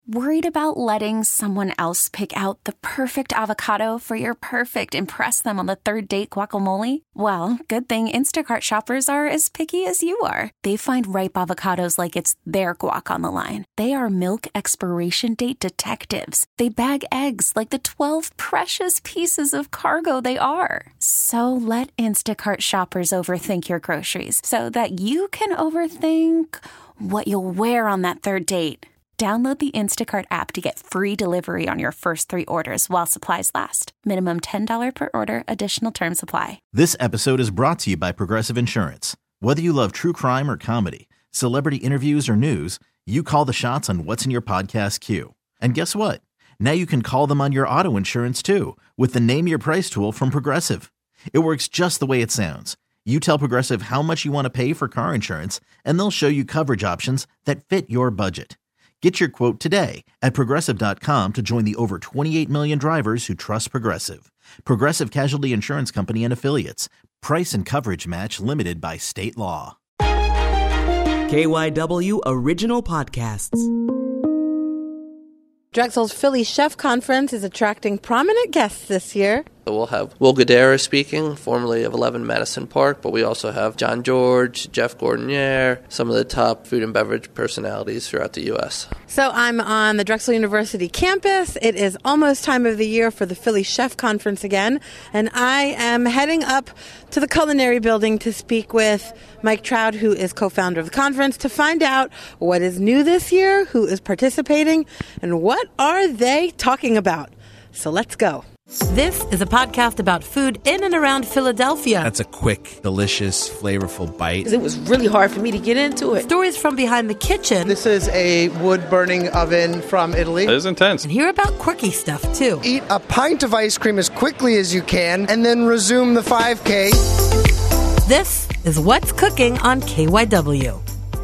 Worried about letting someone else pick out the perfect avocado for your perfect impress them on the third date guacamole? Well, good thing Instacart shoppers are as picky as you are. They find ripe avocados like it's their guac on the line. They are milk expiration date detectives. They bag eggs like the 12 precious pieces of cargo they are. So let Instacart shoppers overthink your groceries so that you can overthink what you'll wear on that third date. Download the Instacart app to get free delivery on your first 3 orders while supplies last. Minimum $10 per order. Additional terms apply. This episode is brought to you by Progressive Insurance. Whether you love true crime or comedy, celebrity interviews or news, you call the shots on what's in your podcast queue. And guess what? Now you can call them on your auto insurance too with the Name Your Price tool from Progressive. It works just the way it sounds. You tell Progressive how much you want to pay for car insurance, and they'll show you coverage options that fit your budget. Get your quote today at Progressive.com to join the over 28 million drivers who trust Progressive. Progressive Casualty Insurance Company and Affiliates. Price and coverage match limited by state law. KYW Original Podcasts. Drexel's Philly Chef Conference is attracting prominent guests this year. We'll have Will Guidara speaking, formerly of 11 Madison Park, but we also have John George, Jeff Gordonier, some of the top food and beverage personalities throughout the U.S. So I'm on the Drexel University campus. It is almost time of the year for the Philly Chef Conference again, and I am heading up to the culinary building to speak with Mike Trout, who is co-founder of the conference, to find out what is new this year, who is participating, and what are they talking about. So let's go. This is a podcast about food in and around Philadelphia. That's a quick, delicious, flavorful bite. It was really hard for me to get into it. Stories from behind the kitchen. This is a wood-burning oven from Italy. It is intense. And hear about quirky stuff, too. Eat a pint of ice cream as quickly as you can, and then resume the 5K. This is What's Cooking on KYW.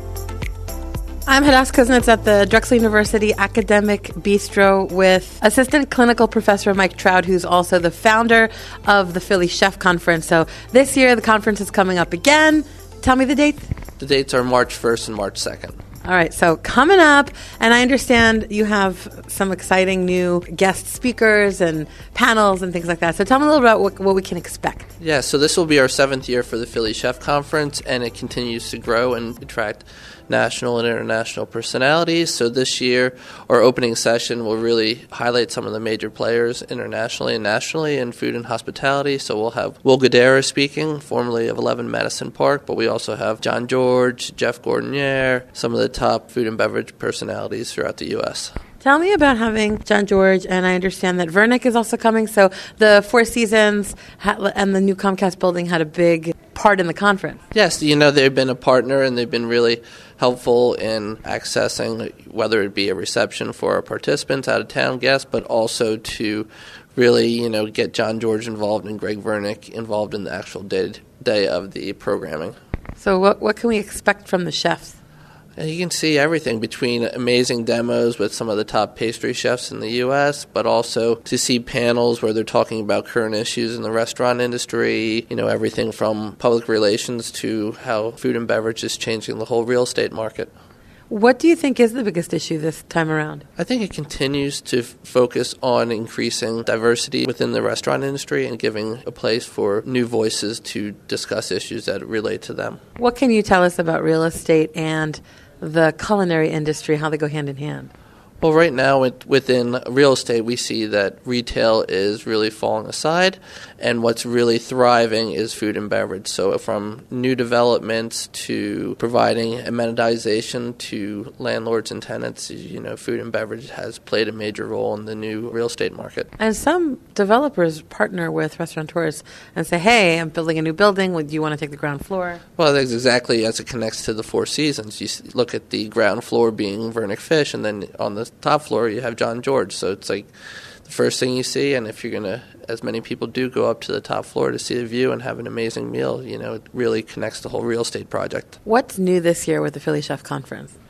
I'm Hadass Kuznets at the Drexel University Academic Bistro with Assistant Clinical Professor Mike Trout, who's also the founder of the Philly Chef Conference. So this year, the conference is coming up again. Tell me the dates. The dates are March 1st and March 2nd. All right, so coming up, and I understand you have some exciting new guest speakers and panels and things like that. So tell me a little about what we can expect. Yeah, so this will be our 7th year for the Philly Chef Conference, and it continues to grow and attract national and international personalities. So this year, our opening session will really highlight some of the major players internationally and nationally in food and hospitality. So we'll have Will Guidara speaking, formerly of 11 Madison Park, but we also have John George, Jeff Gordonier, some of the top food and beverage personalities throughout the U.S. Tell me about having John George, and I understand that Vernick is also coming. So the Four Seasons and the new Comcast building had a big part in the conference. Yes, they've been a partner, and they've been really helpful in accessing, whether it be a reception for our participants, out-of-town guests, but also to really, get John George involved and Greg Vernick involved in the actual day of the programming. So what can we expect from the chefs? And you can see everything between amazing demos with some of the top pastry chefs in the U.S., but also to see panels where they're talking about current issues in the restaurant industry, everything from public relations to how food and beverage is changing the whole real estate market. What do you think is the biggest issue this time around? I think it continues to focus on increasing diversity within the restaurant industry and giving a place for new voices to discuss issues that relate to them. What can you tell us about real estate and the culinary industry, how they go hand in hand? Well, right now within real estate, we see that retail is really falling aside, and what's really thriving is food and beverage. So from new developments to providing amenitization to landlords and tenants, food and beverage has played a major role in the new real estate market. And some developers partner with restaurateurs and say, hey, I'm building a new building. Do you want to take the ground floor? Well, that's exactly as it connects to the Four Seasons. You look at the ground floor being Vernick Fish, and then on the top floor you have John George. So it's like the first thing you see, and if you're going to, as many people do, go up to the top floor to see the view and have an amazing meal, it really connects the whole real estate project. What's new this year with the Philly Chef Conference?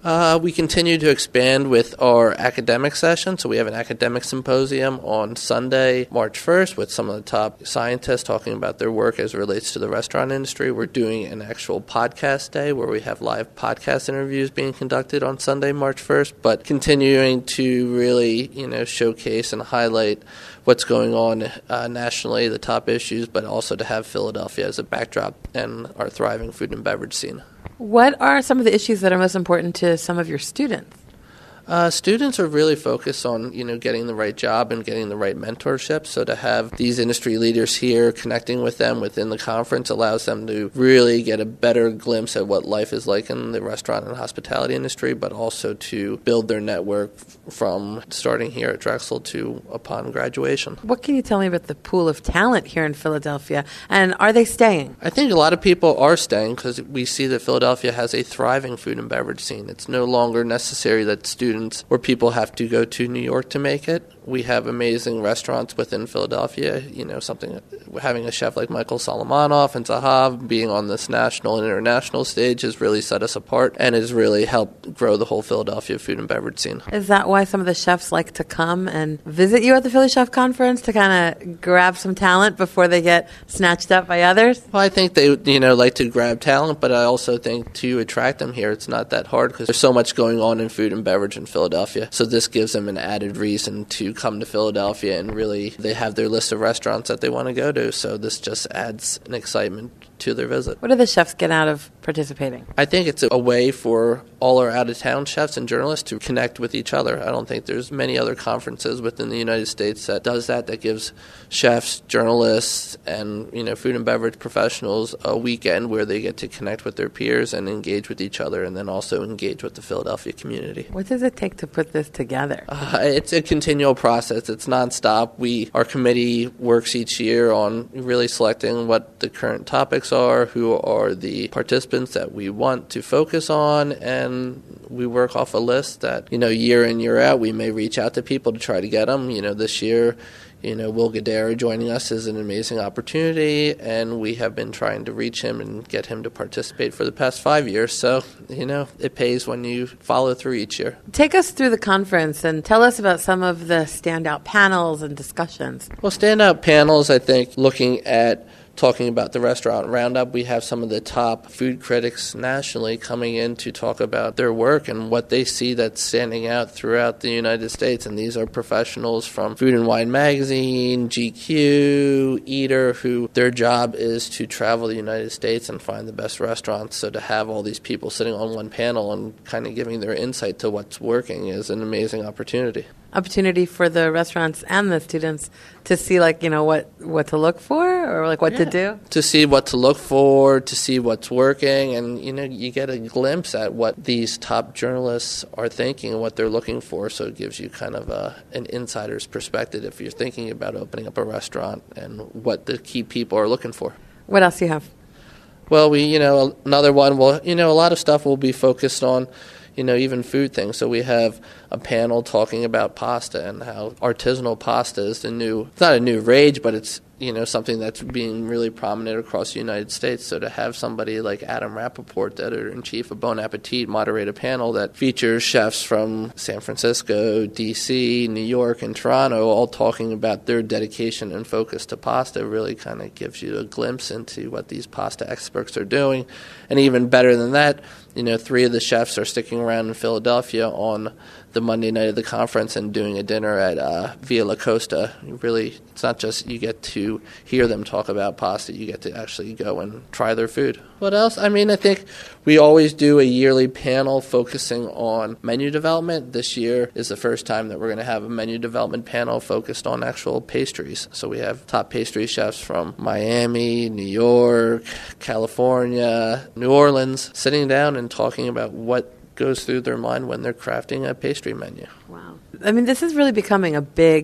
We continue to expand with our academic session. So we have an academic symposium on Sunday, March 1st, with some of the top scientists talking about their work as it relates to the restaurant industry. We're doing an actual podcast day where we have live podcast interviews being conducted on Sunday, March 1st, but continuing to really, showcase and highlight what's going on nationally, the top issues, but also to have Philadelphia as a backdrop and our thriving food and beverage scene. What are some of the issues that are most important to some of your students? Students are really focused on, getting the right job and getting the right mentorship. So to have these industry leaders here connecting with them within the conference allows them to really get a better glimpse at what life is like in the restaurant and hospitality industry, but also to build their network from starting here at Drexel to upon graduation. What can you tell me about the pool of talent here in Philadelphia, and are they staying? I think a lot of people are staying because we see that Philadelphia has a thriving food and beverage scene. It's no longer necessary that students or people have to go to New York to make it. We have amazing restaurants within Philadelphia, having a chef like Michael Solomonov and Zahav being on this national and international stage has really set us apart and has really helped grow the whole Philadelphia food and beverage scene. Is that why some of the chefs like to come and visit you at the Philly Chef Conference to kind of grab some talent before they get snatched up by others? Well, I think they, like to grab talent, but I also think to attract them here, it's not that hard because there's so much going on in food and beverage in Philadelphia. So this gives them an added reason to come to Philadelphia, and really they have their list of restaurants that they want to go to, so this just adds an excitement to their visit. What do the chefs get out of participating? I think it's a way for all our out-of-town chefs and journalists to connect with each other. I don't think there's many other conferences within the United States that does that gives chefs, journalists, and food and beverage professionals a weekend where they get to connect with their peers and engage with each other, and then also engage with the Philadelphia community. What does it take to put this together? It's a continual process. It's nonstop. Our committee works each year on really selecting what the current topics are, who are the participants that we want to focus on, and we work off a list that, year in, year out, we may reach out to people to try to get them. This year, Will Guidara joining us is an amazing opportunity, and we have been trying to reach him and get him to participate for the past 5 years. So, it pays when you follow through each year. Take us through the conference and tell us about some of the standout panels and discussions. Well, standout panels, I think, looking at talking about the Restaurant Roundup, we have some of the top food critics nationally coming in to talk about their work and what they see that's standing out throughout the United States. And these are professionals from Food and Wine Magazine, GQ, Eater, who their job is to travel the United States and find the best restaurants. So to have all these people sitting on one panel and kind of giving their insight to what's working is an amazing opportunity. Opportunity for the restaurants and the students to see, what to look for, or what to do? To see what to look for, to see what's working, and, you get a glimpse at what these top journalists are thinking and what they're looking for, so it gives you kind of an insider's perspective if you're thinking about opening up a restaurant and what the key people are looking for. What else do you have? Well, another one, a lot of stuff will be focused on, even food things. So we have a panel talking about pasta and how artisanal pasta is it's not a new rage, but it's, something that's being really prominent across the United States. So to have somebody like Adam Rappaport, the editor-in-chief of Bon Appetit, moderate a panel that features chefs from San Francisco, D.C., New York, and Toronto all talking about their dedication and focus to pasta really kind of gives you a glimpse into what these pasta experts are doing. And even better than that, 3 of the chefs are sticking around in Philadelphia on the Monday night of the conference and doing a dinner at Via La Costa. Really, it's not just you get to hear them talk about pasta, you get to actually go and try their food. What else? I think we always do a yearly panel focusing on menu development. This year is the first time that we're going to have a menu development panel focused on actual pastries. So we have top pastry chefs from Miami, New York, California, New Orleans, sitting down and talking about what goes through their mind when they're crafting a pastry menu. Wow. This is really becoming a big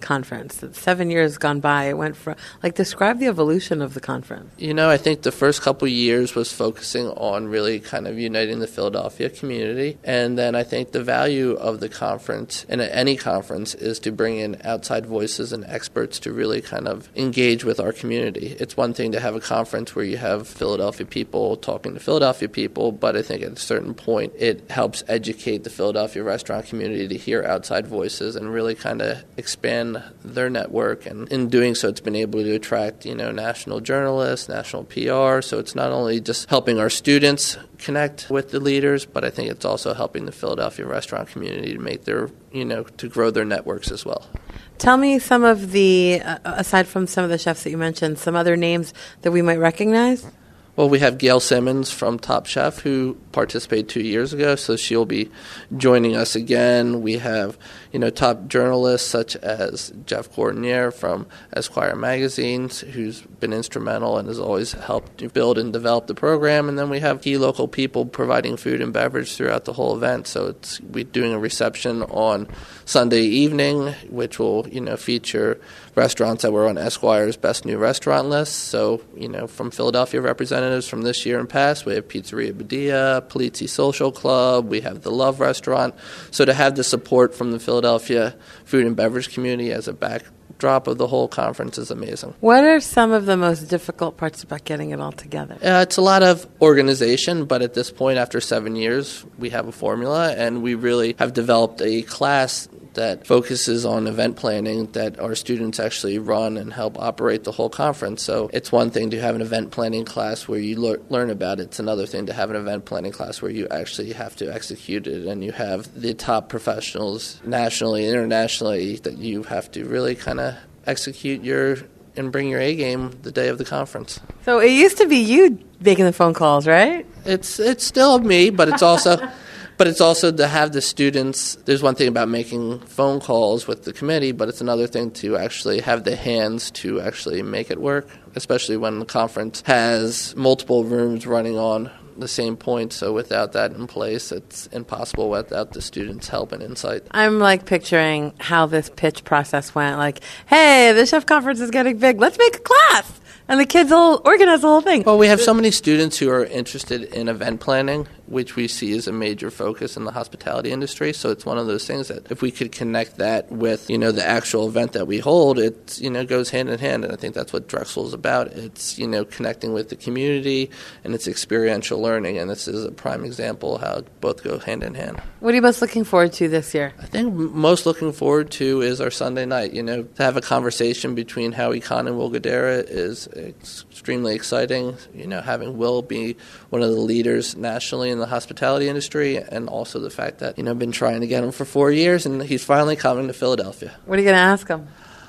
conference? 7 years gone by. It went from, describe the evolution of the conference. I think the first couple years was focusing on really kind of uniting the Philadelphia community. And then I think the value of the conference, and any conference, is to bring in outside voices and experts to really kind of engage with our community. It's one thing to have a conference where you have Philadelphia people talking to Philadelphia people, but I think at a certain point it helps educate the Philadelphia restaurant community to hear outside voices and really kind of expand their network. And in doing so, it's been able to attract, national journalists, national PR. So it's not only just helping our students connect with the leaders, but I think it's also helping the Philadelphia restaurant community to make their, to grow their networks as well. Tell me some of the, aside from some of the chefs that you mentioned, some other names that we might recognize? Well, we have Gail Simmons from Top Chef, who participated 2 years ago, so she'll be joining us again. We have, top journalists such as Jeff Courtnier from Esquire magazines, who's been instrumental and has always helped build and develop the program. And then we have key local people providing food and beverage throughout the whole event. So we're doing a reception on Sunday evening, which will, feature restaurants that were on Esquire's Best New Restaurant list. So, from Philadelphia representatives from this year and past, we have Pizzeria Badia, Polizzi Social Club, we have the Love Restaurant. So to have the support from the Philadelphia food and beverage community as a backdrop of the whole conference is amazing. What are some of the most difficult parts about getting it all together? It's a lot of organization, but at this point, after 7 years, we have a formula, and we really have developed a class that focuses on event planning that our students actually run and help operate the whole conference. So it's one thing to have an event planning class where you learn about it. It's another thing to have an event planning class where you actually have to execute it, and you have the top professionals nationally, internationally, that you have to really kind of execute and bring your A game the day of the conference. So it used to be you making the phone calls, right? It's still me, but it's also... But it's also to have the students, there's one thing about making phone calls with the committee, but it's another thing to actually have the hands to actually make it work, especially when the conference has multiple rooms running on the same point. So without that in place, it's impossible without the students' help and insight. I'm picturing how this pitch process went. Hey, the chef conference is getting big. Let's make a class. And the kids will organize the whole thing. Well, we have so many students who are interested in event planning, which we see as a major focus in the hospitality industry. So it's one of those things that if we could connect that with, the actual event that we hold, it, goes hand in hand. And I think that's what Drexel is about. It's, connecting with the community, and it's experiential learning. And this is a prime example of how both go hand in hand. What are you most looking forward to this year? I think most looking forward to is our Sunday night. To have a conversation between Howie Kahn and Will Guidara is extremely exciting. Having Will be one of the leaders nationally in the hospitality industry, and also the fact that, I've been trying to get him for 4 years, and he's finally coming to Philadelphia. What are you going to ask him?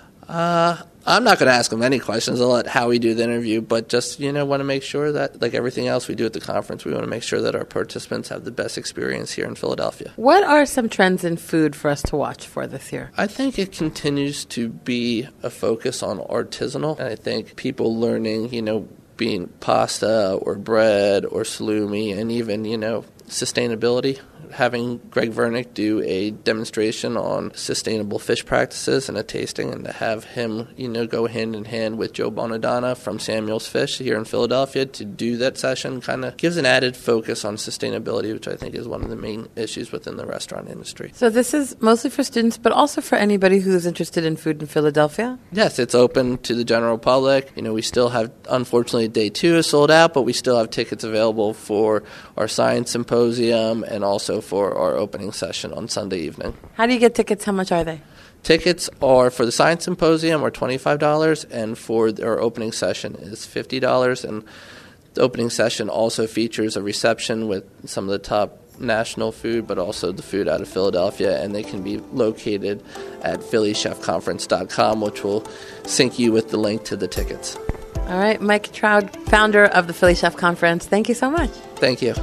I'm not going to ask him any questions. I'll let Howie do the interview, but just, want to make sure that, like everything else we do at the conference, we want to make sure that our participants have the best experience here in Philadelphia. What are some trends in food for us to watch for this year? I think it continues to be a focus on artisanal, and I think people learning, being pasta or bread or salumi, and even, sustainability. Having Greg Vernick do a demonstration on sustainable fish practices and a tasting, and to have him, go hand in hand with Joe Bonadonna from Samuel's Fish here in Philadelphia to do that session kind of gives an added focus on sustainability, which I think is one of the main issues within the restaurant industry. So this is mostly for students, but also for anybody who's interested in food in Philadelphia? Yes, it's open to the general public. We still have, unfortunately, day 2 is sold out, but we still have tickets available for our science symposium and also for our opening session on Sunday evening. How do you get tickets? How much are they? Tickets are for the Science Symposium are $25, and for our opening session is $50. And the opening session also features a reception with some of the top national food, but also the food out of Philadelphia, and they can be located at phillychefconference.com, which will sync you with the link to the tickets. All right, Mike Traud, founder of the Philly Chef Conference. Thank you so much. Thank you.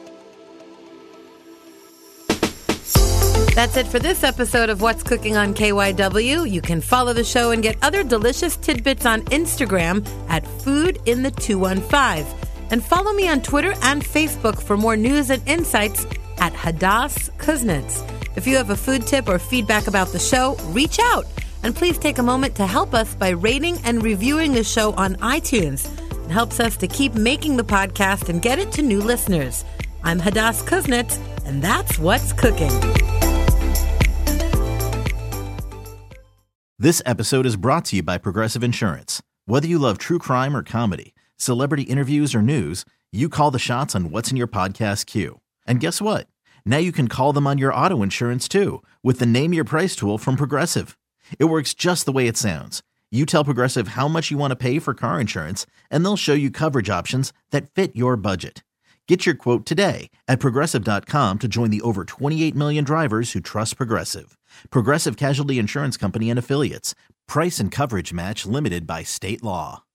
That's it for this episode of What's Cooking on KYW. You can follow the show and get other delicious tidbits on Instagram at foodinthe215. And follow me on Twitter and Facebook for more news and insights at Hadass Kuznets. If you have a food tip or feedback about the show, reach out And please take a moment to help us by rating and reviewing the show on iTunes. It helps us to keep making the podcast and get it to new listeners. I'm Hadass Kuznets, and that's what's cooking. This episode is brought to you by Progressive Insurance. Whether you love true crime or comedy, celebrity interviews or news, you call the shots on what's in your podcast queue. And guess what? Now you can call them on your auto insurance too with the Name Your Price tool from Progressive. It works just the way it sounds. You tell Progressive how much you want to pay for car insurance, and they'll show you coverage options that fit your budget. Get your quote today at Progressive.com to join the over 28 million drivers who trust Progressive. Progressive Casualty Insurance Company and Affiliates. Price and coverage match limited by state law.